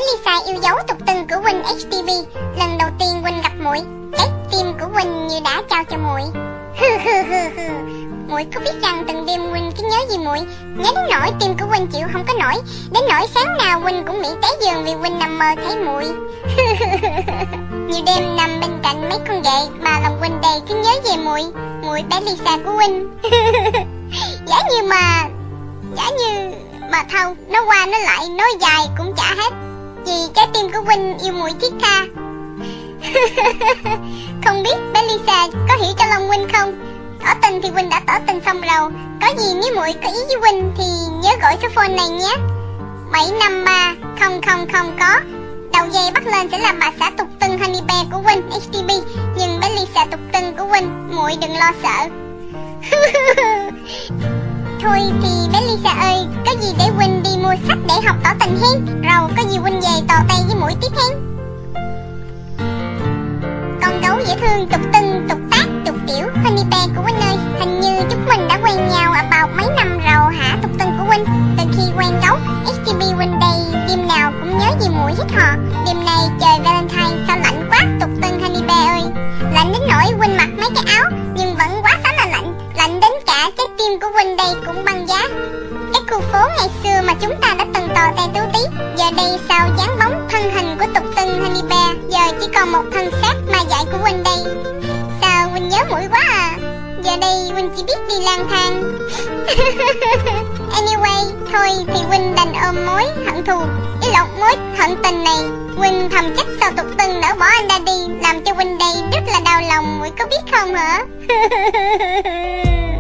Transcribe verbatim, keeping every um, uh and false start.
Lisa yêu dấu tục tưng của Quỳnh ếch tê bê. Lần đầu tiên Quỳnh gặp muội, trái tim của Quỳnh như đã trao cho muội. Hừ hừ hừ hừ. Muội có biết rằng từng đêm Quỳnh cứ nhớ gì muội, nhớ đến nỗi tim của Quỳnh chịu không có nổi, đến nỗi sáng nào Quỳnh cũng bị té giường vì Quỳnh nằm mơ thấy muội. Nhiều đêm nằm bên cạnh mấy con ghệ mà lòng Quỳnh đầy cứ nhớ về muội, muội bé Lisa của Quỳnh. Giả như mà, giả như mà thâu, nó qua nó lại, nói dài cũng chả hết, vì trái tim của Quỳnh yêu muội thiết tha. Không biết bé Lisa có hiểu cho lòng Quỳnh không? Tỏ tình thì Quỳnh đã tỏ tình xong rồi. Có gì nếu muội có ý với Quỳnh thì nhớ gọi số phone này nhé. Bảy năm ba không không không có. Đầu dây bắt lên sẽ là bà xã tục tưng Honey Bear của Quỳnh ếch tê bê. Nhưng bé Lisa tục tưng của Quỳnh, muội đừng lo sợ. Thôi thì bé Lisa ơi, có gì để Quỳnh đi mua sách để học tỏ tình hen. Rồi có gì Quỳnh về tò tay với muội tiếp hen. Con gấu dễ thương tục tưng tục tác tục tiểu Honey Bear của Quỳnh ơi, hình như chúng mình đã quen nhau about mấy năm rồi hả tục tưng của Quỳnh? Từ khi quen gấu ếch tê bê Quỳnh đây đêm nào cũng nhớ về muội hết hò. Đêm nay trời Valentine sao lạnh quá tục tưng Honey Bear ơi. Lạnh đến nỗi Quỳnh mặc mấy cái áo nhưng vẫn quá xá là lạnh, lạnh đến cả trái tim của Quỳnh đây cũng băng giá. Cái khu phố ngày xưa mà chúng ta đã từng tò te tú tí, giờ đây sao dáng bóng thân hình của tục tưng Honey Bear giờ chỉ còn một thân xác ma dại của Quỳnh đây. Sao Quỳnh nhớ muội quá à. Giờ đây Quỳnh chỉ biết đi lang thang. Anyway, thôi thì Quỳnh đành ôm mối hận thù, ý lộn mối hận tình này. Quỳnh thầm trách sao tục tưng nỡ bỏ anh ra đi, làm cho Quỳnh đây rất là đau lòng, muội có biết không hả?